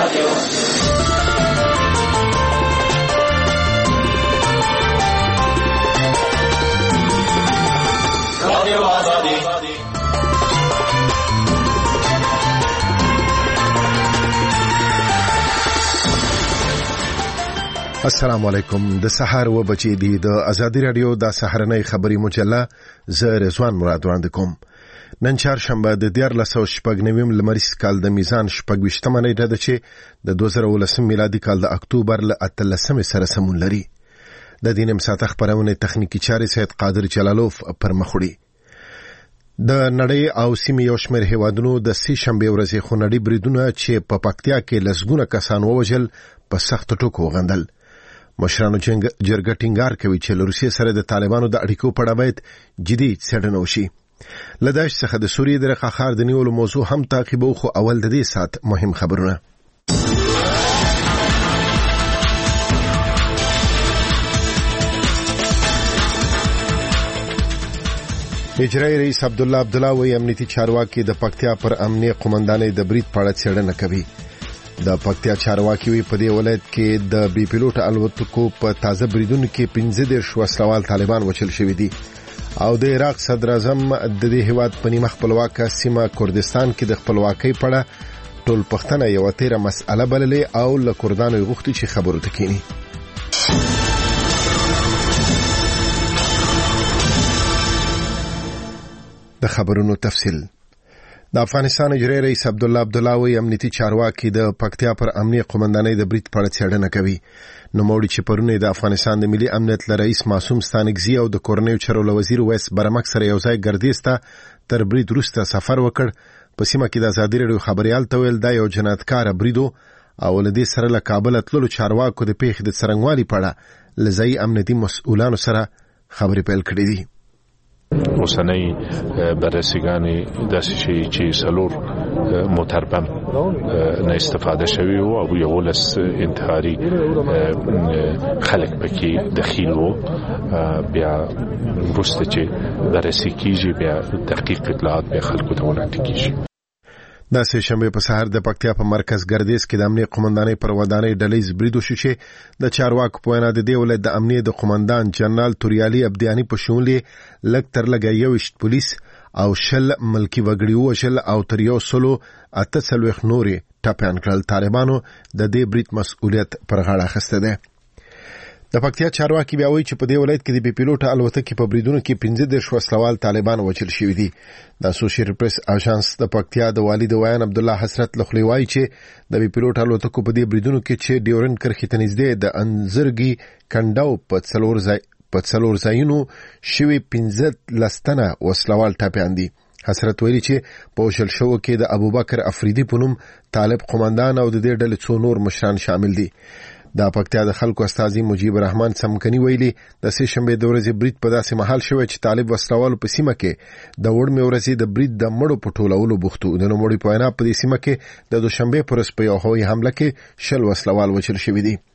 السلام علیکم. د سحر و بچی دی د ازادي رادیو د سحرنۍ خبری مجله ز رضوان مراد وړاندې کوم. نن چهارشنبه د 1499 لمریز کال د میزان 28مه نیټه ده چې د 2019 میلادي کال د اکتوبر ل 13 سره سمون لري. د دې نیم ساعت خبرونه تخنیکی چارې سید قادر جلالوف پر مخوړي. د نړۍ او سیمې یو شمېر هیوادونو د سې شنبه ورځې خونړي بریدونه چې په پکتیا کې لسګونه کسان ووژل په سخت ټکو غندل. مشرانو جرګه ټینګار کوي چې له روسیې سره د طالبانو د اړیکو په اړه باید جدي څېړنه وشي. له داعش څخه د سوریې د رقه ښار د نیولو موضوع هم تعقیبو، خو اول د دې ساعت مهم خبرونه. اجرایي رئیس عبدالله عبدالله امنیتي چارواکي د پکتیا پر امنیه قومندانۍ د برید په اړه څېړنه کوي. د پکتیا چارواکي وی په دې ولایت کې د بي پیلوټ الوتکو په تازه بریدونو کې 15 وسلوال طالبان وچل شوی دي او د عراق صدر اعظم د دې هیواد په نیمه خپلواکه سیمه کردستان کې د خپلواکۍ په اړه ټول پښتنه یو تیره مسأله بللې او له کردانو غوښتي چې خبرو تکینی. د خبرونو تفصیل. د افغانستان اجرایي رئیس عبدالله عبدالله امنیتي چارواکي د پکتیا پر امنیه قومندانۍ د برید په اړه څېړنه کوي. نوموړي چې پرونه د افغانستان د ملي امنیت رئیس معصوم ستانکزي او د کورنیو چارو وزیر ویس برمک سره یو ځای ګردیز ته تر برید وروسته سفر وکړ. په سیمه کې د ازادي رادیو خبريال ته ویل دا یو جنایتکار بریدو او له دې سره له کابل تللو چارواکو د پیښې د څرنګوالي په اړه لځای امنیتي مسؤلانو سره خبرې پیل کړې دي. اوسنۍ بررسیګانې داسې شي چې سلور موټر بم نه استفاده شوی او یو لس انتحاري خلک پکې دخیل وو. بیا وروسته چې بررسي کیږي بیا تحقیق اطلاعات به خلکو ته ورکړل کیږي. د سې شنبه په سحر د پکتیا په مرکز ګردیز کې د امنیه قومندانۍ پر ودانۍ ډلېز بریدو شو چې د چارواکو په وینا د دې ولایت د امنیه د قومندان جنرال توریالي ابدیانی په شمول لږ تر لږه 21 پولیس او 10 ملکی وګړي وشل او تر 138 نورې ټاپیان کړل. طالبانو د دې برید مسؤلیت پر غاړه اخیسته ده. د پکتیا چارواکي بیا وایي چې په دې ولایت کې د بي پیلوټ الوتکې په بریدونو کې 15 وسلوال طالبان وچل شوی دي. د اسوسییټډ پریس اژانس د پکتیا د والي د ویان عبدالله حسرت لخلی وایي چې د بي پیلوټ الوتکو په دې بریدونو کې چې ډیورن کرخې ته نږدې د انزرګي کنډاو په څلور ځایونو شوی 15 لستنه وسلوال ټاپیان دي. حسرت ویلي چې په وشل شو کې د ابوبکر افریدي په نوم طالب قومندان او د دې ډلې څو نور مشران شامل دي. د پکتیا د خلکو استاذي مجيب الرحمن سمکني ویلي د سې شنبه د ورځې برید په داسې محل شوی چې طالب وسلوالو په سیمه کې د وړمې ورځې د برید د مړو په ټولولو بوختو. د نوموړي په وینا په دې سیمه کې د دوشنبه پر ورځ په یو هوایي حمله کې 10 وسلوال وچل شوی دي.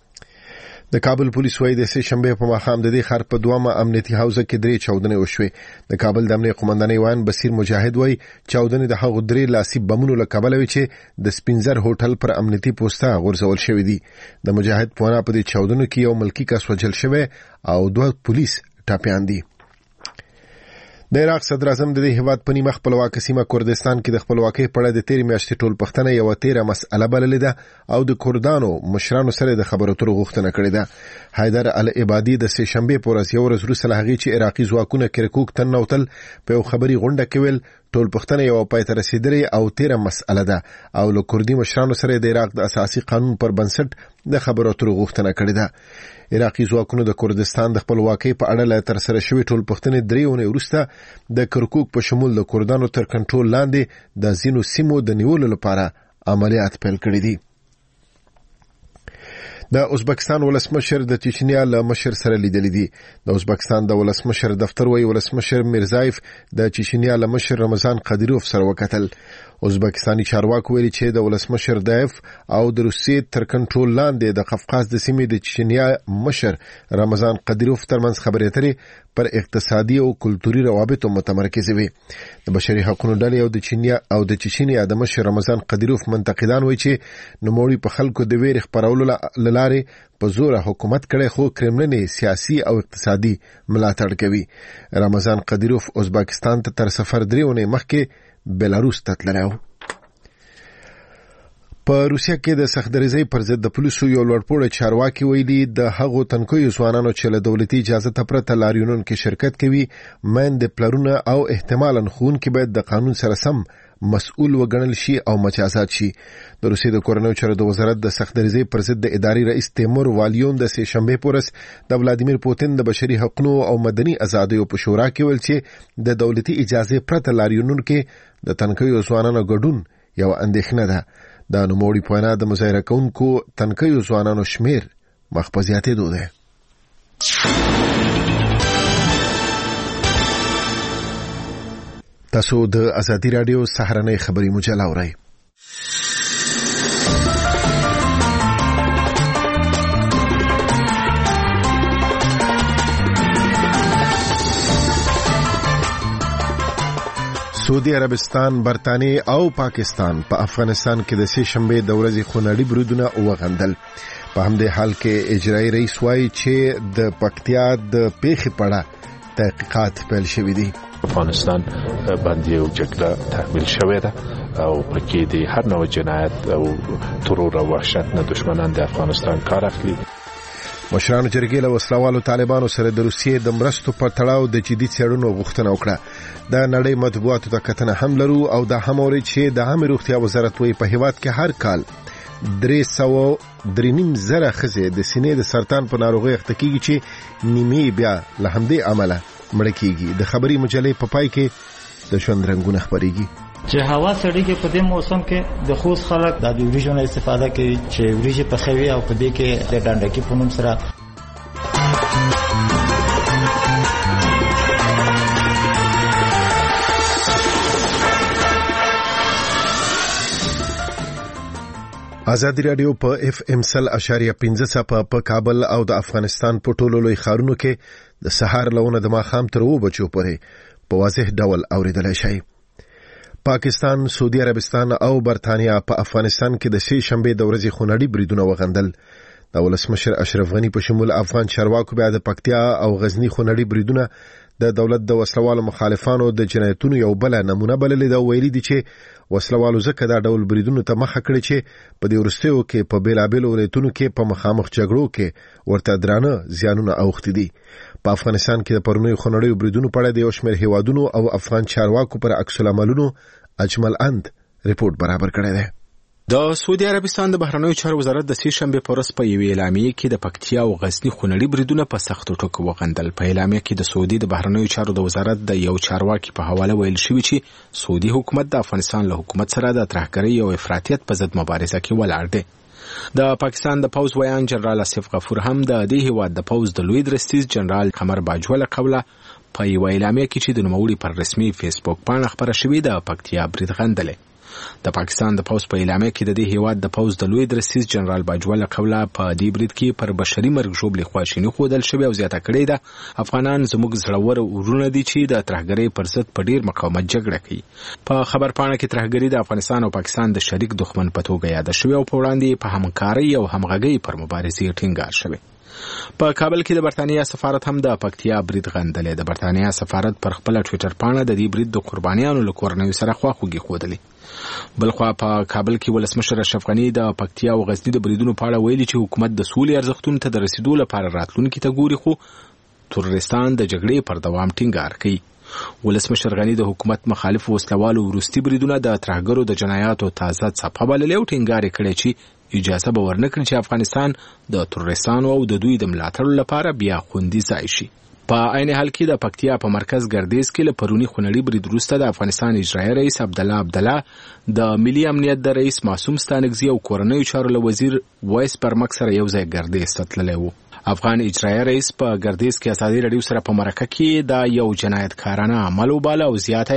د کابل پولیس وایي د سې شنبه په ماښام د دې ښار په دوامه امنیتي حوزه کې 3 چاودنې وشوې. د کابل د امنیه قومندانۍ وان بصیر مجاهد وایي چاودنې د هغو 3 لاسي بمونو له کبله وي چې د سپینزر هوټل پر امنیتي پوسټه غورځول شوی دي. د مجاهد په وینا په دې چاودنو کې یو ملکی کس وژل شوی او 2 پولیس ټاپیان دي. د عراق صدر اعظم د دې هیواد په نیمه خپلواکه سیمه کردستان کې د خپلواکۍ په اړه د تیرې میاشتې ټول پښتنه یو تیره مسأله بللې ده او د کردانو مشرانو سره د خبرو اترو غوښتنه کړې ده. حیدر العبادي د سې شنبه په ورځ یو ورځ وروسته له هغې چې عراقي ځواکونه کرکوک ته ننوتل په یو خبري غونډه کې ویل ټول پښتنه یو پای ته رسیدلې او تیره مسأله ده او له کردي مشرانو سره د عراق د اساسي قانون پر بنسټ د خبرو اترو غوښتنه کړې ده. عراقي ځواکونو د کردستان د خپلواکۍ په اړه له تر سره شوی ټول پښتنې 3 اونۍ وروسته د کرکوک په شمول د کردانو تر کنټرول لاندې د ځینو سیمو د نیولو لپاره عملیات پیل کړي دي. د ازبکستان ولسمشر د چچنیا له مشر سره لیدل دي. د ازبکستان د ولسمشر دفتر وایي ولسمشر میرزایف د چچنیا له مشر رمضان قادیروف سره وکتل. ازبکستاني چارواکو ویلي چې د ولسمشر دایف او د روسیې تر کنټرول لاندې د قفقاز د سیمې د چچنیا مشر رمضان قادیروف ترمنځ خبرې اترې پر اقتصادي او کلتوري روابطو متمرکز وي. د بشري حقوقو ډلې او د چچنیا د مشر رمضان قدیروف منتقدان وایي چې نوموړي په خلکو د ویر خپرولو لاره په زور حکومت کړي خو کرملن سیاسي او اقتصادي ملاتړ کوي. رمضان قدیروف ازبکستان ته تر سفر دریونه مخکې بلاروس ته تللی و. په روسیا کې د سختدریزۍ پر ضد د پولیسو یو لوړپوړی چارواکي ویلي د هغو تنکیو ځوانانو چې له دولتي اجازه ته پرته لاریونونو کې شرکت کوي میندې پلرونه او احتمالاً ښوونکي باید د قانون سره سم مسؤل وګڼل شي او مجازات شي. د روسیې د کورنیو چارو د وزارت د سختدریزۍ پر ضد د اداري رئیس تیمور والیون د سې شنبې په ورځ د ولادیمیر پوتین د بشري حقوقو او مدني ازادیو په شورا کې ویل چې د دولتي اجازه پرته لاریونونو کې د تنکیو ځوانانو ګډون یو اندېښنه ده. دا نوموړي په وینا د مظاهره کوونکو تنکیو ځوانانو شمیر مخ په زیاتېدو دی. تاسو د ازادي راډیو سهارنۍ خبري مجله اورئ. سعودي عربستان، برطانیه او پاکستان په افغانستان کې د سې شنبې د ورځې خونړي بریدونه وغندل. په همدې حال کې اجرایي رئیس وایي چې د پکتیا د پیښې په اړه تحقیقات پیل شوي دي. افغانستان باندې یو جګړه تحمیل شوې ده او پکې د هر نوع جنایت او ترور او وحشت نه دشمنان د افغانستان کار اخلي. مشرانو جرګې له وسلوالو طالبانو سره د روسیې د مرستو په تړاو د جدي څېړنو غوښتنه وکړه. د نړۍ مطبوعاتو ته کتنه هم لرو او دا هم اوري چې د عامه روغتیا وزارت وایي په هیواد کې هر کال 303,000 ښځې د سینې د سرطان په ناروغۍ اخته کیږي چې نیمه بیا له همدې عمله مړه کیږي. د خبري مجلې په پای کې د ژوند رنګونه خبريږي چې هوا سړیږي. په دې موسم کې د خوست خلک د وریجو نه استفاده کوي چې وریجې پخوي او په دې کې د ډنډکی په نوم سره ازادي راډیو په FM 100.5 په کابل او د افغانستان په ټولو لوی ښارونو کې د سهار لونه د ماښام تر 2 بجو پورې په واضح ډول اوریدلای شئ. پاکستان، سعودي عربستان او برطانیه په افغانستان کې د سې شنبې د ورځې خونړي بریدونه وغندل. د ولسمشر اشرف غنی په شمول افغان چارواکو بیا د پکتیا او غزنی خونړي بریدونه د دولت د وسلوالو مخالفانو د جنایتونو یو بل نمونه بللې دا ویلي دي چې وسلوالو ځکه دا ډول بریدونو ته مخه کړې چې په دې وروستیو کې په بیلابیلو ولایتونو کې په مخامخ جګړو کې ورته درانه زیانونه اوښتي دي. په افغانستان کې د پرونیو خونړیو بریدونو په اړه د یو شمېر هیوادونو او افغان چارواکو پر عکس العملونو اجمل اند ریپورت برابر کړی دی. د سعودي عربستان د بهرنیو چارو وزارت د سې شنبې په ورځ په یوې اعلامیه کې د پکتیا او غزنی خونړي بریدونه په سختو ټکو وغندل. په اعلامیه کې د سعودي د بهرنیو چارو د وزارت د یو چارواکي په حواله ویل شوی چې سعودي حکومت د افغانستان له حکومت سره د ترهګرۍ او افراطیت په ضد مبارزه کې ولاړ دی. د پاکستان د پوز ویان جنرال اسف غفور هم د دې هیواد د پوز د لوی درستیز جنرال قمر باجوه قوله په یو اعلامیه کې چې د نوموړي پر رسمي فیسبوک باندې خبره شوې ده پکتیا برید غندلې. د پاکستان د پوز په اعلامیه کې د دې هیواد د پوز د لوی درستیز جنرال باجوه قوله په دې برید کې پر بشري مرګ ژوبلې خواشینی خودل شوی او زیاته کړې ده افغانان زموږ زړور ورونه دي چې د ترهګرۍ پر ضد په ډیر مقاومت جګړه کوي. په خبرپاڼه کې ترهګرۍ د افغانستان او پاکستان د شریک دښمن په توګه یاد شوی او په وړاندې په همکارۍ او همغږۍ پر مبارزې ټینګار شوی. په کابل کې د برطانیه سفارت هم د پکتیا برید غندلې. د برطانیه سفارت پر خپل ټوئیټر باندې د دې برید د قربانیانو له کورنیو سره خواخوږي ښودلې. بلخوا په کابل کې ولسمشر اشرف غنی د پکتیا او غزنی د بریدونو په اړه ویلي چې حکومت د سولې ارزښتونو ته د رسیدو لپاره راتلونکي ته ګوري خو ترورستان د جګړې پر دوام ټینګار کوي. ولسمشر غنی د حکومت مخالف وسلوالو وروستي بریدونه د ترهګرو د جنایاتو تازه څپه بللې او ټینګار کړی چې اجازه به ورنکړي چې افغانستان د ترورستانو او د دوی د ملاتړ لپاره بیا خوندي ځای شي. په عین حال کې د پکتیا په مرکز ګردیز کې له پرونی خونړي برید وروسته د افغانستان اجرایي رئیس عبدالله د ملي امنیت د رئیس معصوم ستانکزي او کورنیو چارو له وزیر وایس پرمک سره یو ځای ګردیز ته تللی و. افغان اجرایي رئیس په ګردیز کې ازادي راډیو سره په مرکه کې دا یو جنایتکارانه عمل وباله او زیاته کړه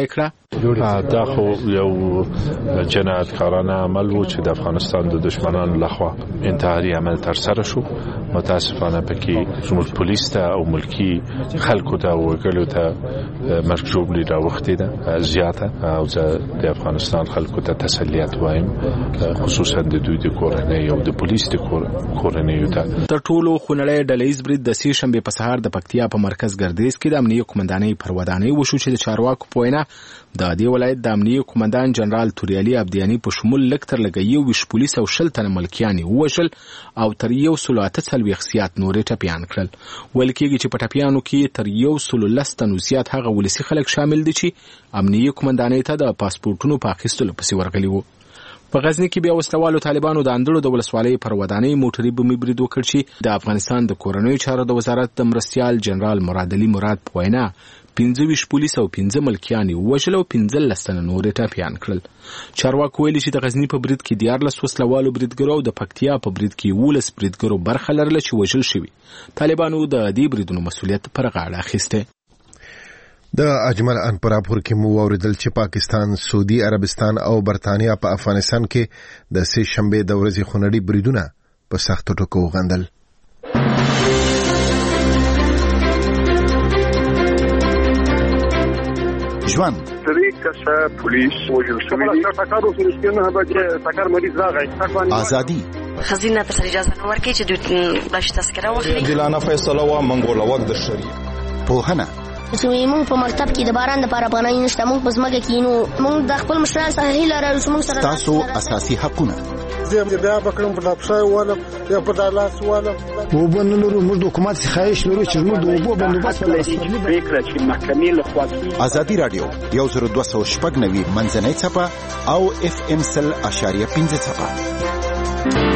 دا خو یو جنایتکارانه عمل و چې د افغانستان د دشمنانو لخوا انتحاري عمل تر سره شو. متاسفانه پکې زموږ پولیس ته او ملکی خلکو ته او وګړو ته مرګ ژوبلي راوخته ده زیاته، او د افغانستان خلکو ته تسلیت وایم، خصوصا د دوی د کورنۍ او د پولیس د کورنۍ ته. تر ټولو خونړی ډلهیز برید د سې شنبې په سهار د پکتیا په مرکز ګردیز کې د امنیه قومندانۍ پر ودانۍ وشو چې د چارواکو په وینا د دې ولایت د امنیه قومندان جنرال توریالي ابدیاني په شمول لکتر لګي 20 پولیس او 10 تنه ملکیان ووژل او تر 140 سیات نورې ټپيان کړل. ویل کېږي چې په ټپيانو کې تر 110 تنو زیات هغه ولسی خلک شامل دي چې امنیه قومندانۍ ته د پاسپورتونو په اخیستلو پسې ورغلي وو. په غزنی کې بیا وسلوالو طالبانو د اندړو د ولسوالۍ پر ودانۍ موټري بمې برید وکړ چې د افغانستان د کورنیو چارو د وزارت د مرستيال جنرال مراد علي مراد په وینا 25 پولیس او 15 ملکیان وژل او 15 تنه نور ټپيان کړل. چارواکو ویلي چې د غزنی په برید کې 14 وسلوالو بریدګرو او د پکتیا په برید کې 19 بریدګرو برخه لرله چې وژل شوي. طالبانو د دې بریدونو مسؤلیت پر غاړه اخیسته. د اجمل ان پر راپور کې مو اوریدل چې پاکستان، سعودي عربستان او برتانیا په افغانستان کې د سې شنبې د ورځې خونړي بریدونه په سختو ټکو وغندل. ژوند طریقه پولیس وجل شوی ټاکارو سرشتنه به ټاکار مریض راغی. ازادي خزینه پر اجازه نو ورکړي چې دوی باش تذکره واخلي. دلانه فیصله وا منګول وخت د شریعت پوهنه موږ په مکتب کې د باران لپاره پناه نشته، موږ په ځمکه کې نو موږ د خپل مشرانو سره هیله لرو چې موږ سره تاسو اساسي حقونه زه بیا بکرم په داپښای ولم یا په دالاس ولم وبنلو موږ د حکومت څخه خواهش لرو چې موږ د اوبو بندوبست وکړو چې محکمې له خوا ازادي رادیو 10290 منځنۍ صفحه او FM 100.5 صفحه.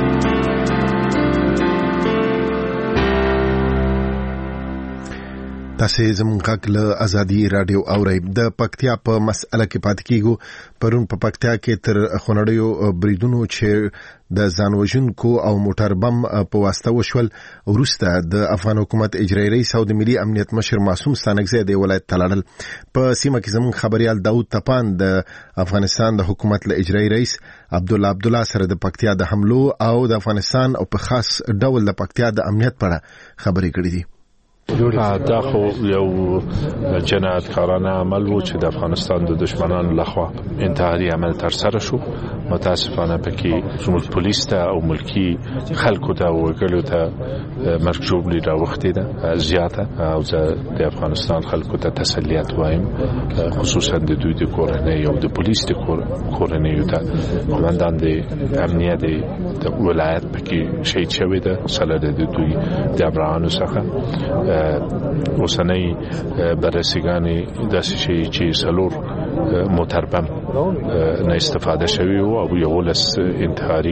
تاسو زموږ غږ له ازادي رادیو اورئ. د پکتیا په مسأله کې پات کیږو. پرون په پکتیا کې تر خونړیو بریدونو چې د ځانوژونکو او موټر بم په واسطه وشول وروسته د افغان حکومت اجرایي رئیس او د ملي امنیت مشر معصوم ستانکزی د ولایت تلل. په سیمه کې زموږ خبريال داود تپان د افغانستان د حکومت له اجرایي رئیس عبدالله سره د پکتیا د حملو او د افغانستان او په خاص ډول د پکتیا د امنیت په اړه خبرې کړې دي. دا خو یو جنایتکارانه عمل و چې د افغانستان د دشمنانو لخوا انتحاري عمل تر سره شو. متاسفانه پکې زموږ پولیس ته او ملکی خلکو ته او وګړو ته مرګ ژوبلي راوخته ده زیاته، او د افغانستان خلکو ته تسلیت وایم، خصوصا د دوی د کورنۍ او د پولیس د کورنۍ ته. قومندان د امنیت د ولایت پکې شهید شوی ده سره د دوی د ابرانو څخه. اوسنۍ بررسیګانې داسې شي چې سلور موټر بم نه استفاده شوی او یو لس انتحاري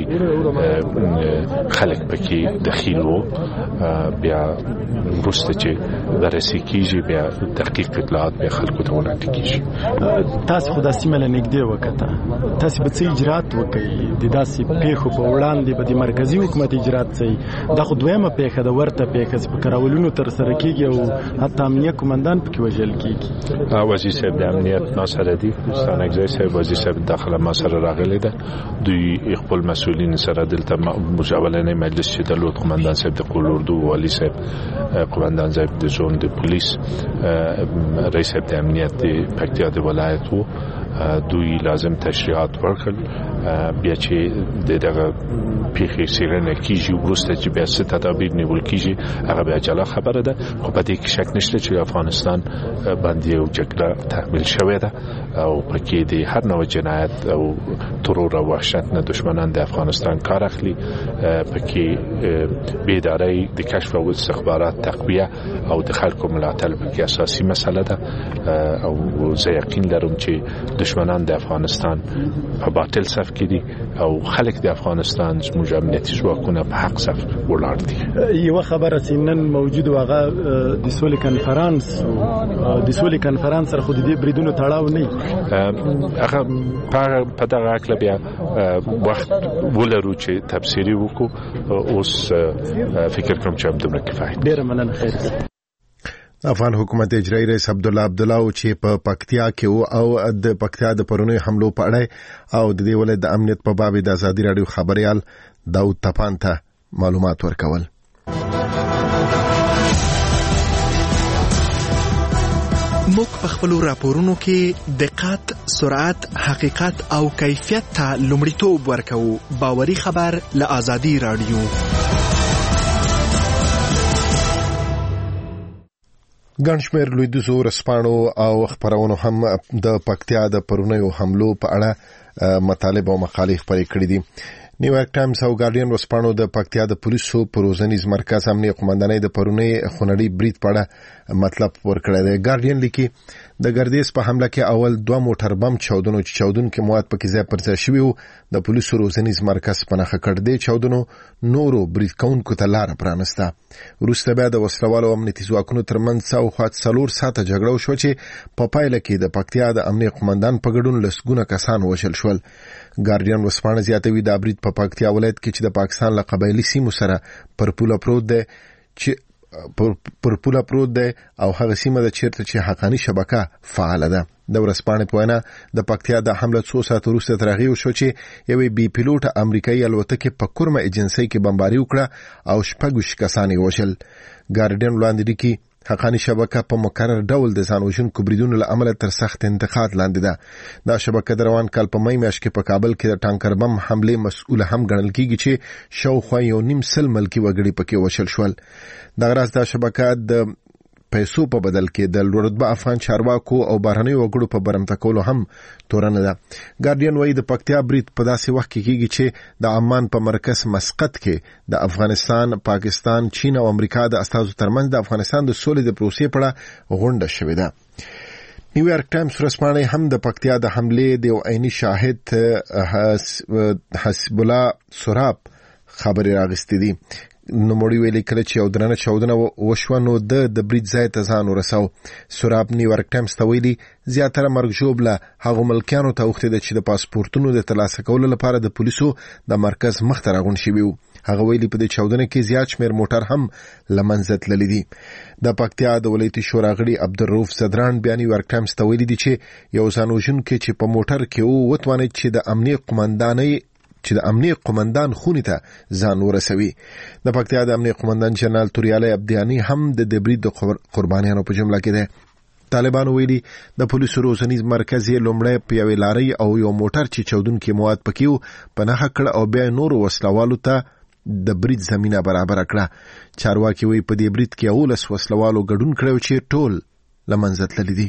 خلک پکې دخیل وو. بیا وروسته چې بررسي کیږي بیا دقیق اطلاعات به خلکو ته ورکړل کیږي. تاسو خو د سیمه له نږدې وکړه، تاسو به څه اجرات وکړي د داسې پیښو په وړاندې به د مرکزی حکومت اجرات څه د خودویمه پیښه د ورته پیښه په کراولونو تر سره کیږي او حتی امنیه قومندان پکې وژل کیږي. وزیر صاحب د امنیت ناصرالدی ستانکزی صاحب وزیر صاحب داخله ما سره راغلی ده. دوی خپل مسؤلین سره دلته مجاولنه مجلس چې د لوت قومندان صاحب د قولوردو والی صاحب قومندان صاحب د زون د پولیس رئیس د امنیت د پکتیا د ولایت وو. دوی لازم تشریحات ورکړل. بیا چې دغه پیښې سیرنه کیږي وروسته چې بیا ست تدابیر نیول کیږي هغه بیا جلا خبره ده. خو په دې کې شک نشته چې افغانستان باندې یو جګړه تحمیل شوې ده او پکې د هر نوع جنایت او ترور او وحشت نه دشمنان د افغانستان کار اخلي. پکې بیداری د کشف او استخبارات تقویه او د خلکو ملاتړ پکې اساسي مسله ده او زه یقین لرم چې دشمنان د افغانستان په باطل صف کې دي او خلک د افغانستان زموږ امنیتي ځواکونه په حق صف ولاړ دي. یو خبره چې نن موجود واغه د سولې کنفرانس سره خو د دې بریدونو تړاو نه هغه په دغه اړه بیا وخت ولرو چې تفسیری وکړو. اوس فکر کوم چې دومره کفایت. ډیر مننه. خیر. افغان حکومت اجرایی رئیس عبدالله عبدالله چې په پکتیا کې او د پکتیا د پرونی حملو په اړه او د دې ولایت د امنیت په باب د ازادي رادیو خبريال داود تپان ته معلومات ورکول. موږ په خپل راپورونو کې دقت، سرعت، حقیقت او کیفیت ته لومړیتوب ورکوو. باوري خبر له ازادي رادیو. ګڼشمېر لویدیځو ورځپاڼو او خبرونو هم د پکتیا د پرونیو حملو په اړه مطالب او مقالې خپرې کړې دي. نیویارک ټایمز او ګارډین ورځپاڼو د پکتیا د پولیسو پروزنیز مرکز امنیه قومندانۍ د پرونی خونړي برید په اړه مطلب ورکړی دی. ګارډین لیکي د ګردیز په حمله کې اول 2 موټر بم چاودنو چې چاودونکو مواد پکې ځای پر ځای شوي وو د پولیسو روزنیز مرکز په نښه کړ. دې چاودنو نورو برید کوونکو ته لار پرانسته. وروسته بیا د وسلوالو امنیتي ځواکونو ترمنځ څاوخوا 4 ساعته جګړه وشوه چې په پایله کې د پکتیا د امنیه قومندان په ګډون لسګونه کسان وژل شول. ګارډین ورځپاڼه زیاتوي دا برید په پکتیا ولایت کې چې د پاکستان له قبایلي سیمو سره پر پوله پروت دی او هغه سیمه ده چیرته چې حقانی شبکه فعال ده. د ورځپاڼې په وینا د پکتیا د حمله 2 ساعت وروسته تر هغې وشو چې یوې بي پیلوټه امریکایي الوتکې په کورمه ایجنسۍ کې بمباري وکړه او 6 کسان یې وژل. ګارډین وړاندې لیکي حقانی شبکه په مکرر ډول د ځانوژونکو بریدونو له امله تر سخت انتقاد لاندې ده. دا شبکه د روان کال په مې میاشت کې په کابل کې د ټانکر بم حمله مسؤل هم ګڼل کیږي چې شاوخوا 1.5 ملکی وګړي پکې وشل شول. دا غراس دا شبکه د پیسو په بدل کې د لوړرتبه افغان چارواکو او بهرنیو وګړو په برمته کولو هم تورنه ده. ګارډین وايي د پکتیا برید په داسې وخت کې کیږي چې د عمان په مرکز مسقط کې د افغانستان، پاکستان، چین او امریکا د استازو ترمنځ د افغانستان د سولې د پروسې په اړه غونډه شوې ده. نیویارک ټایمز ورځپاڼه هم د پکتیا د حملې د یو عیني شاهد حسب الله سراب خبري راغستې دي. نوموړي ویلي کله چې یو درنه چاودنه وشوه نو د برید ځای ته ځان ورساو. سراب نیویارک ټایمز ته ویلي زیاتره مرګ ژوبله هغو ملکیانو ته اوښتې ده چې د پاسپورتونو د ترلاسه کولو لپاره د پولیسو د مرکز مخ ته راغونډ شوي وو. هغه ویلي په دې چاودنه کې زیات شمېر موټر هم له منځه تللي دي. د پکتیا د ولایتي شورا غړي عبدالرؤف زدران بیا نیویارک ټایمز ته ویلي دي چې یو ځانوژونکی چې په موټر کې و وتوانید چې د امنیه قومندان خونې ته ځان ورسوي. د پکتیا د امنیه قومندان جنرال توریالی ابدیانی هم د برید د قربانیانو په جمله کې ده. طالبانو ویلي د پولیسو روزنیز مرکز یې لومړی په یوې لارۍ او یو موټر چې چاودونکي مواد پکې وو په نښه کړ او بیا نورو وسلوالو ته د برید زمینه برابر کړه. چارواکي وایي په دې برید کې 11 وسلوالو ګډون کړی چې ټول له منځه تللي دي.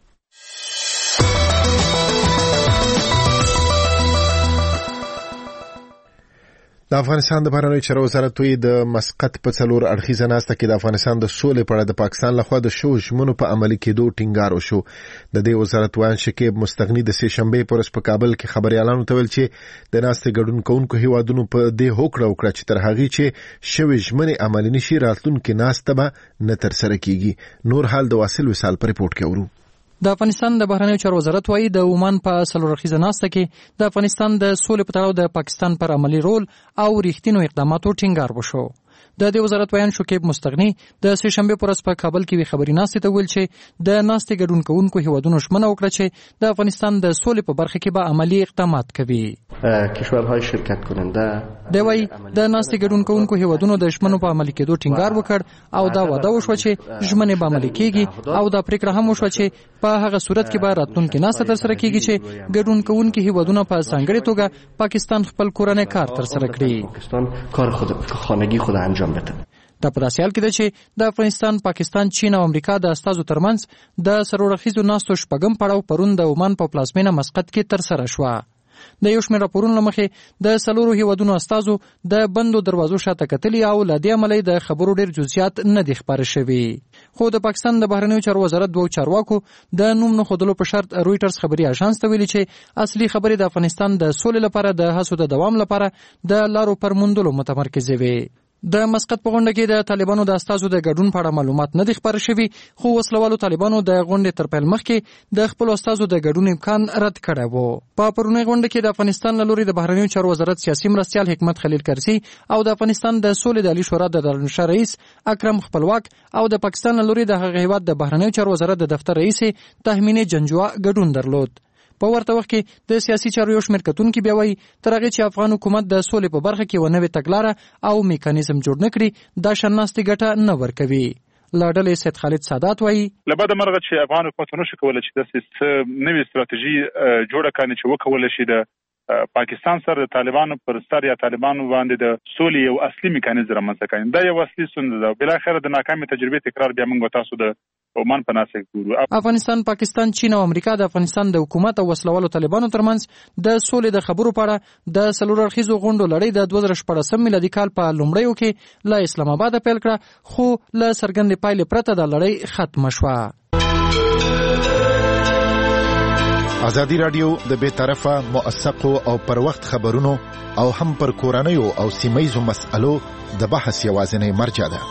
د افغانستان د بهرنیو چارو وزارت د مسقط په 4 اړخیزه ناسته کې د افغانستان د سولې په اړه د پاکستان لخوا د شو ژمنو په عملي کېدو ټینګار وشو. د دې وزارت وایي شکیب مستغنی د سه شنبه پر ورځ په کابل کې خبريالانو ته ویل چې د ناسته ګډون کوونکو هیوادونو په دې هوکړه وکړه چې تر هغه چې شوي ژمنې عملي نشي راتلونکي ناسته به نه تر سره کیږي. نور حال د واصل وصال پر ریپورت کې ورو. د افغانستان د بهرنیو چارو وزارت وايي د عمان په 4 اړخیزه ناسته کې د افغانستان د سولې په تړاو د پاکستان پر عملی رول او ریښتینو اقداماتو ټینګار وشو. د دې وزارت ویان شکیب مستغنی د سه شنبه پر ورځ په کابل کې خبري ناسته ته ویل چې د ناسته ګډون کوونکو هیوادونو ژمنه وکړه چې د افغانستان د سولې په برخه کې به عملی اقدامات کوي. کشورهای شرکت کننده د وای د ناسته ګډون کوونکو هیوادونو د ژمنو په عملي کېدو ټینګار وکړ او دا وعده وشو چې ژمنې به عملي کیږي او دا پریکړه هم وشو چې په هغه صورت کې به راتلونکي ناسته تر سره کیږي چې ګډون کوونکو هیوادونو په ځانګړي توګه پاکستان خپل کورنۍ کار تر سره کړي. پاکستان کار خانگی خود انجام بده. دا په داسې حال کې ده چې د افغانستان، پاکستان، چین او امریکا د استازو ترمنځ د سرورخیزو ناستو شپږم پړاو پرون د عمان په پلازمینه مسقط کې تر سره شو. د یو شمېر راپورونو مخې د 4 هیوادونو استازو د بندو دروازو شاته کتلي او له دې عملي د خبرو ډېر جزئیات نه دي خبر شوي. خو د پاکستان د بهرنیو چارو وزارت دوه چارواکو د نوم نه خودلو په شرط رويټرز خبري اژانس ته ویلي چې اصلي خبرې د افغانستان د سولې لپاره د هڅو د دوام لپاره د لارو پر موندلو متمرکز وي. د مسقط په غونډه کې د طالبانو د استازو د ګډون په اړه معلومات نه دي خبر شوي، خو وسلوالو طالبانو د غونډې تر پیل مخکې د خپل استازو د ګډون امکان رد کړی و. په پرونی غونډه کې د افغانستان له لوري د بهرنیو چارو وزارت سیاسي مرستیال حکمت خلیل کرزي او د افغانستان د سولې د عالی شورا د دارالانشا رئیس اکرم خپلواک او د پاکستان له لوري د هغه هیواد د بهرنیو چارو وزارت د دفتر رئیس تهمینه جنجوا ګډون درلود. په ورته وخت کې د سیاسي چارو یو شمېر کتونکي بیا وایي تر هغې چې افغان حکومت د سولې په برخه کې ونوې تګلاره او میکانیزم جوړ نه کړي دا شناستې ګټه نه ورکوي. له ډلې سید خالد سادات وایي له بده مرغه چې افغان حکومت نشي کولی چې داسې نوې ستراتیژي جوړه کړي چې وکولی شي د پاکستان سره د طالبانو پر سر یا طالبانو باندې د سولې یو اصلي میکانیزم رامنځته کړي. دا یو اصلي ستونزه ده. بلاخره د ناکامې تجربې تکرار بیا موږ تاسو د عمان په ناسه ګورو. افغانستان، پاکستان، چین او امریکا د افغانستان د حکومت او وسلوالو طالبانو ترمنځ د سولې د خبرو په اړه د څلور اړخیزو غونډو لړۍ د 2014 میلادي کال په لومړیو کې له اسلام آباد پیل کړه، خو له څرګندې پایلې پرته د لړۍ ختمه شوه. ازادي رادیو د بې طرفه، موثقو او پر وخت خبرونو او هم پر کورنیو او سیمه‌یزو مسألو د بحث یوازینی مرجع ده.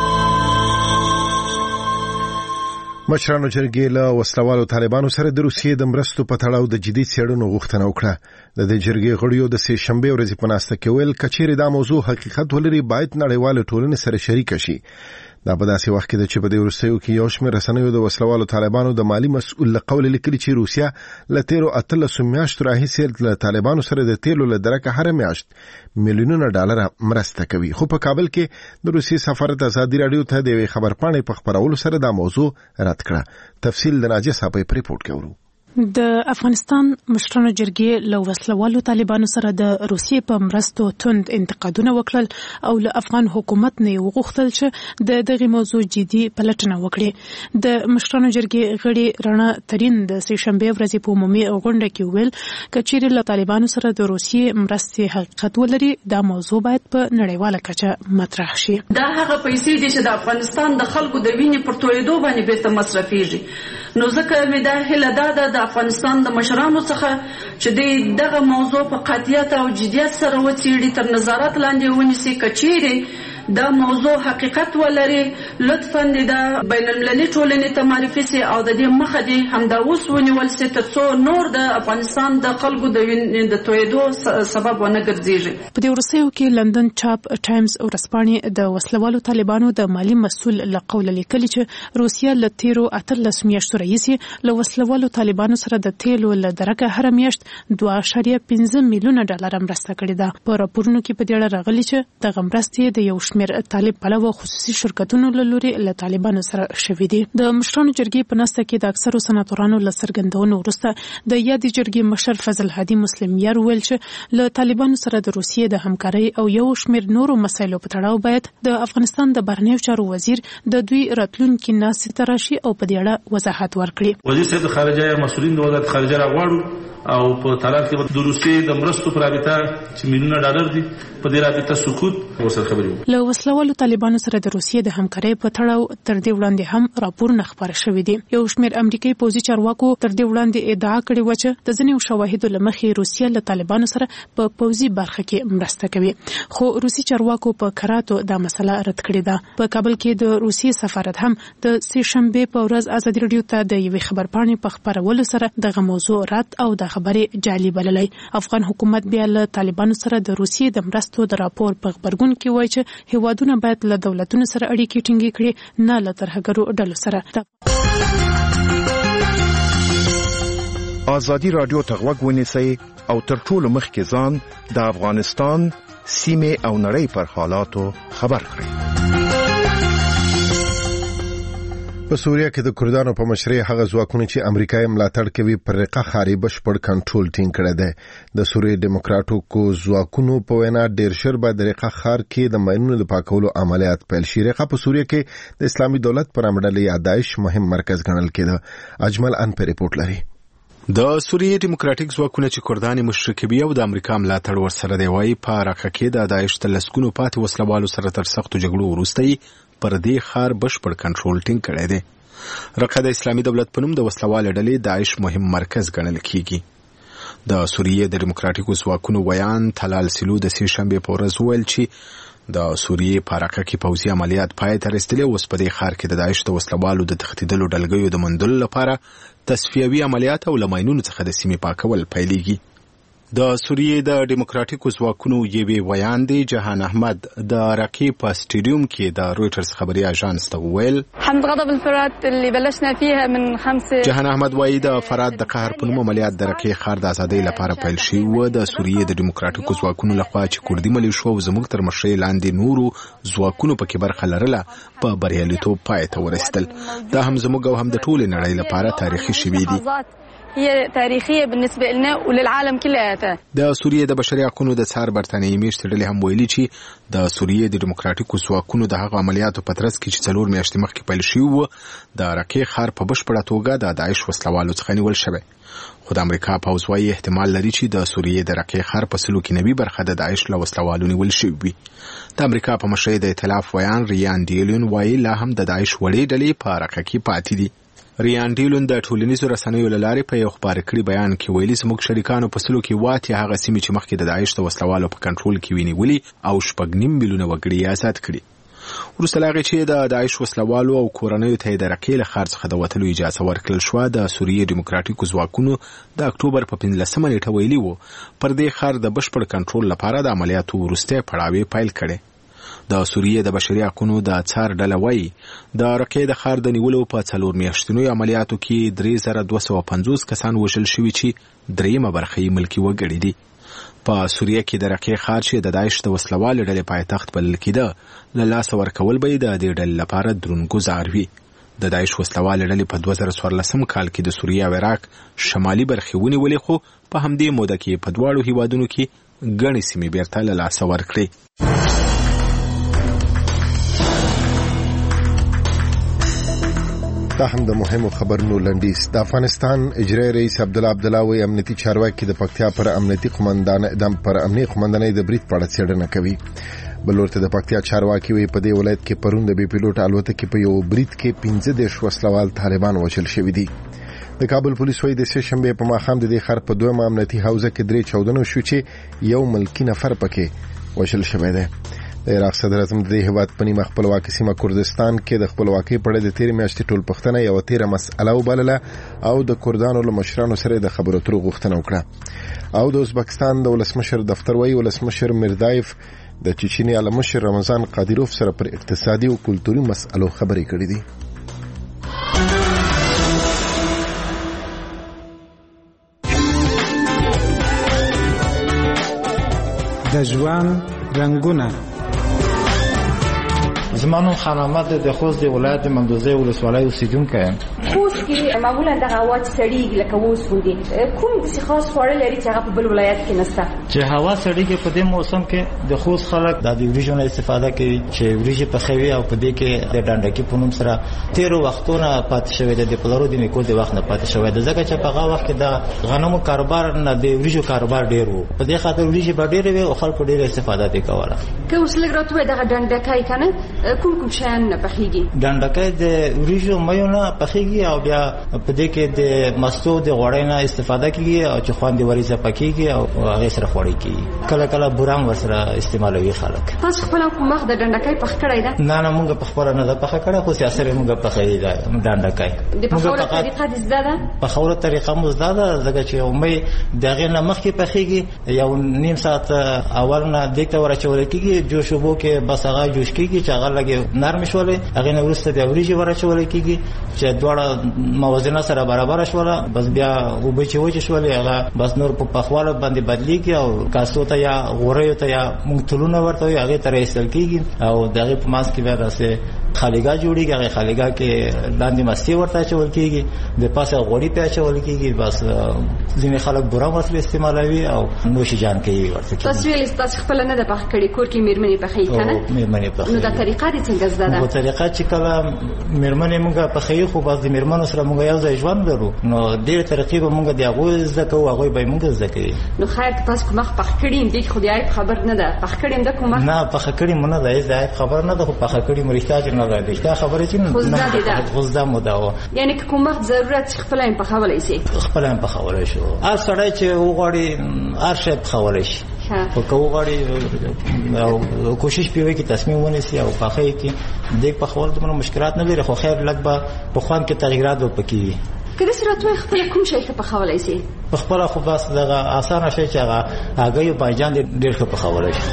مشرانو جرګې له وسلوالو طالبانو سره د روسیې د مرستو په تړاو د جدي څېړنو غوښتنه وکړه. د دې جرګې غړیو د سې شنبې ورځې په ناسته کې ویل کچېرې دا موضوع حقیقت ولري باید نړیواله ټولنې سره شریک شي. دا په داسې وخت کې چې په دې وروستیو کې یو شمېر رسنیو د وسلوالو طالبانو د مالی مسؤل له قول لیکلي چې روسیا له تیرو 18 میاشتو راهیسې له طالبانو سره د تیلو له درکه هر میاشت میلیونونه ډالر مرسته کوي. خو په کابل کې د روسي سفارت ازادي رادیو ته د خبر پاڼې په خبرولو سره دا موضوع رد کړه. تفصیل د ناجیه صاحب په ریپورت کې ورو. د افغانستان مشرانو جرګې له وسلوالو طالبانو سره د روسیې په مرستو توند انتقادونه وکړل او له افغان حکومت نه وغوښتل چې د دغه موضوع جدي پلټنه وکړي. د مشرانو جرګې غړي رڼا ترين د سې شنبې ورځې په عمومي غونډه کې ویل کچېرې له طالبانو سره د روسیې مرستې حقیقت ولري دا موضوع باید په نړیواله کچه مطرح شي. دا هغه پیسې دي چې د افغانستان د خلکو د وینې پر تویدو باندې بیرته مصرفيږي. نو ځکه مې دا هیله ده د افغانستان د مشرانو څخه چې دغه موضوع په قاطعیت او جدیت سره وڅېړي، تر نظارت لاندې ونیسي. کچېرې دا موضوع حقیقت ولري لطفاً د بین المللي ټولنې ته معرفي سي او د دې مخه دې همدا اوس ونیول سي ترڅو نور د افغانستان د خلکو د تویدو سبب ونه ګرځيږي. په دې وروستیو کې لندن چاپ ټایمز ورځپاڼې د وسلوالو طالبانو د مالی مسؤل له قوله لیکلي چې روسیا له تیرو 18 میاشتو راهیسې له وسلوالو طالبانو سره د تیلو له درکه هر میاشت 2.5 میلیونه ډالر مرسته کړې ده. په راپورونو کې په دې اړه راغلي چې د مرستې د یو شمېر طالب پلوه خصوصي شرکتونو له لوري له طالبانو سره شوي دي. د مشرانو جرګې په ناسته کې د اکثرو سناتورانو له څرګندونو وروسته د یادې جرګې مشر فضل هادي مسلمیار ویل چې له طالبانو سره د روسیې د همکارۍ او یو شمېر نورو مسایلو په تړاو باید د افغانستان د بهرنیو چارو وزیر د دوی راتلونکي ناستې ته راشي او په دې اړه وضاحت ورکړي. وزیر صاحب د خارجه مسؤلین د وزارت خارجه راغواړو او په طالب کې د روسیې د مرستو پر رابطه چې میلیونه ډالر دي په دې رابطه سکوت ورسره خبرې وکړي. له وسلوالو طالبانو سره د روسیې د همکارۍ په تړاو تر دې وړاندې هم راپورونه خبره شوي دي. یو شمېر امریکایي پوځي چارواکو تر دې وړاندې ادعا کړې و چې د ځینو شواهدو له مخې روسیه له طالبانو سره په پوځي برخه کې مرسته کوي، خو روسي چارواکو په کراتو دا مسله رد کړې ده. په کابل کې د روسي سفارت هم د سې شنبې په ورځ ازادي رادیو ته د یوې خبرپاڼې په خبرولو سره دغه موضوع رد او د خبرې جعلي بللی. افغان حکومت بیا له طالبانو سره د روسیې د مرستو د راپور په خبرګون کې وایي چې هیوادونه باید له دولتونو سره اړیکې ټینګې کړي، نه له ترهګرو ډلو سره. ازادي رادیو ته غوږ ونیسئ او تر ټولو مخکې ځان د افغانستان سیمې او نړۍ پر حالاتو خبر کړئ. په سوریه کې د کردانو په مشرۍ هغه ځواکونه چې امریکایي ملاتړ کوي پر رقه خاري بشپړ کنټرول ټینګ کړی دی. د سوریې دیموکراتیکو ځواکونو په وینا ډیر ژر به د رقه ښار کې د ماینونو د پاکولو عملیات پیل شي. رقه په سوریه کې د اسلامي دولت پر عمله یا داعش مهم مرکز ګڼل کېده. اجمل ان په ریپورت لري. د سوریې دیموکراتیک ځواکونه چې کردان مشرکوي او د امریکا ملاتړ ورسره دی وایي په رقه کې د داعش د لسګونو پاتې وسلوالو سره تر سختو جګړو وروسته پر دې ښار بشپړ کنټرول ټینګ کړی دی. رقه د اسلامي دولت په نوم د وسلوال ډلې داعش مهم مرکز ګڼل کیږي. د سوریې د دیموکراتیکو ځواکونو ویان تلال سلو د سې شنبې په ورځ ویل چې د سوریې په رقه کې پوځي عملیات پای ته رسېدلي، اوس په دې ښار کې د داعش د وسلوالو د تښتېدلو ډلګیو د موندلو لپاره تصفیوي عملیات او له ماینونو څخه د سیمې پاکول پیلېږي. د سوریې د ډیموکراتیکو ځواکونو یوې ویان دی جهان احمد د رقې په سټیډیوم کې د رویټرز خبري اژانس ته وویل جهان احمد وایي د فرات د قهر په نوم عملیات د رقې ښار د ازادۍ لپاره پیل شوي و. د سوریې د ډیموکراتیکو ځواکونو لخوا چې کردي ملیشو او زموږ تر مشرۍ لاندې نورو ځواکونو پکې برخه لرله په بریالیتوب پای ته ورسېدل. دا هم زموږ او هم د ټولې نړۍ لپاره تاریخي شوي دي. هي تاريخية بالنسبة لنا وللعالم كلها. د سوریې د بشري حقوقو د څار برتانیې میشتې ډلې هم ویلي چې د سوریې د ډیموکراتیکو ځواکونو د هغو عملیاتو په ترڅ کې چې 4 میاشتې مخکې پیل شوي وو د رقې ښار په بشپړه توګه د داعش وسلوالو څخه نیول شوی. خو د امریکا پوځ وایي احتمال لري چې د سوریې د رقې ښار په سلو کې نوي برخه د داعش له وسلوالو نیول شوي وي. د امریکا په مشرۍ د ائتلاف ویان ریان ډیلون وایي لا هم د داعش وړې ډلې په رقه کې پاتې دي. ریان ډیلون د ټولنیزو رسنیو له لارې په یو خپاره کړي بیان کې ویلي زموږ شریکانو په سلو کې واټي هغه سیمې چې مخکې د داعش د وسلوالو په کنټرول کې ونیولي او 6.5 میلیونه وګړي آزاد کړي. وروسته له هغې چې د داعش وسلوالو او کورنیو ته یې د رقې له ښار څخه د وتلو اجازه ورکړل شوه، د سوریې ډیموکراتیکو ځواکونو د اکتوبر په 15مه نیټه ویلي وو پر دې ښار د بشپړ کنټرول لپاره د عملیاتو وروستی پړاو پیل کړی. د سوریې د بشري حقوقو د څار ډله وایي د رقې د ښار د نیولو په 4 میاشتنیو عملیاتو کې 3250 کسان وژل شوي چې 3مه برخه یې ملکي وګړي دي. په سوریه کې د رقې ښار چې د داعش د وسلوالو ډلې پایتخت بلل کېده له لاسه ورکول به یې د دې ډلې لپاره دروند ګزار وي. د داعش وسلوالې ډلې په 2014 کال کې د سوریه او عراق شمالي برخې ونیولې، خو په همدې موده کې په دواړو هیوادونو کې ګڼې سیمې بیرته له لاسه ورکړې. دا هم د مهمو خبرونو لنډیز. د افغانستان اجرایي رئیس عبدالله عبدالله امنیتي چارواکي د پکتیا پر امنیتي قومندانۍ د برید په اړه څېړنه کوي. بل ورته د پکتیا چارواکي وایي په دې ولایت کې پرون د بې پیلوټ الوتکې په یو برید کې 15 وسلوال طالبان وژل شوي دي. د کابل پولیس وایي د سه شنبې په ماښام د دې ښار په 2مه امنیتي حوزه کې 3 چاودنې شو چې یو ملکي نفر پکې وژل شوی دی. د عراق صدر اعظم د هیواد په نیمه خپلواکي سیمه کردستان کې د خپلواکۍ په اړه د 13 میاشتې ټول پښتنه یو 13 مسأله وبلله او د کردانو له مشرانو سره د خبرو اترو غوښتنه وکړه. او د ازبکستان د ولسمشر دفتر وایي ولسمشر میردایف د چچنیا له مشر رمضان قادیروف سره پر اقتصادي او کلتوري مسألو خبرې کړې دي. د ژوند رنگونه زمانو خان احمد د خوست د ولایت مندوزه ولسوالۍ اوسیدونکی یم. خوست کې معمولا د هوا سړیږي لکه اوس ودی کوم د خاص خواړه لري چې هغه په بل ولایت کې نشته. چې هوا سړیږي په دې موسم کې د خوست خلک د وریجو نه استفاده کوي چې وریجې پخوي او په دې کې د ډانډکی په نوم سره 13 وختونه پاتې شوی د پلارو د نیکو د وخت نه پاتې شوی د ځکه چې په هغه وخت کې د غنمو کاروبار نه د وریجو کاروبار ډیر وو، په دې خاطر وریجې به ډیر وي او خلکو ډیر استفاده دي کوله. که اوس لګ راتوي د ډانډکای کنه کوم شیان نه پخېږي؟ ډانډکای د وریجو مېو نه پخېږي او بیا په دې کې د مستو د غوړۍ نه استفاده کیږي او چې خوند وریځه پکېږي او هغه سره خوړې کیږي. کله کله بوران ورسره استعمالوي خلک. تاسو خپل کوم وخت د ډانډکای پخ کړی ده؟ نه موږ په خپل نه د پخ کړه، خو سیاسره موږ پخې ده ډانډکای. د پخولو طریقه د زده ده؟ پخولو طریقه مو زده ده ځکه چې مې دغه نه مخکې پخېږي یو نیم ساعت اول نه دته ورچول کیږي، جوش وبو کې بس هغه جوش کیږي چې هغه لګي نرم شولې، هغه نه ورسته د وریجې ورچول کیږي چې دواړه موازنه سره برابر شوله، بس بیا وبې چې وچ شولې هغه بس نور په پخواله باندې بدلیږي او کاسو ته یا غوړیو ته یا مونږ ورته هغه تر ایستل کیږي او دغه په ماس کې بیا راځي خالیګا جوړیږي. هغه خالیګا کې لاندې مستی ورته چول کیږي، د پاسه غوړی په چول کیږي، بس ځینې خلک بورا ورته استعمالوي او نوش جان کوي ورته. تاسو ویل تاسو خپل نه د پخ کړي کور کې میرمنې پخې کنه؟ میرمنې پخې. نو دا طریقه دې څنګه زده ده؟ نو طریقه چې کله میرمنې موږ پخې خو باز د میرمنو سره موږ یو ځای ژوند لرو، نو دې طریقې به موږ د هغه زده کوو، هغه به موږ زده کوي. نو خیر تاسو کومه پخ کړي دې خو دې خبر نه ده پخ کړي د کومه؟ نه پخ کړي مونږ نه ده خبر نه ده، خو پخ کړي مرشتاج نه ده دا خبره چې نه غوځه مو دا یعنی کومه ضرورت خپل هم پخولای شي، خپل هم پخولای شو. هر سړی چې وغواړي هر شی پخولای شي، په کوغړی او کوشش پیوي کې تصمیم ونیسي او پخې کې د پخول د مشکلات نه لري، خو خیر لږ به په خوان کې تغیرات وکړي. کله سراتوي خپل کوم شي ته پخولای شي؟ په خپل خو بس دغه اسانه شي چې هغه یو پایجان ډېر ښه پخولای شي.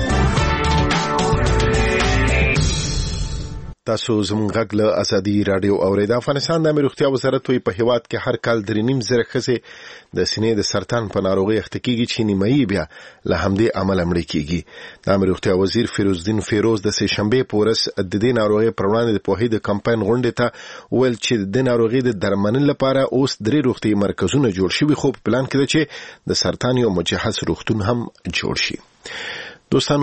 تاسو زموږ غږ له ازادي رادیو اورئ. د افغانستان د روغتیا وزارت وایي په هیواد کې هر کال 3.5 زره ښځې د سینې د سرطان په ناروغۍ اخته کیږي چې نیمایي بیا له همدې عمله مړې کیږي. د روغتیا وزیر فیروزالدین فیروز د سه شنبه په ورځ د دې ناروغۍ پر وړاندې د پوهې د کمپاین غونډې ته ویل چې د ناروغۍ د درملنې لپاره اوس 3 روغتي مرکزونه جوړ شوي، خو په پلان کې ده چې د سرطان یو مجهز روغتون هم جوړ شي. دوستان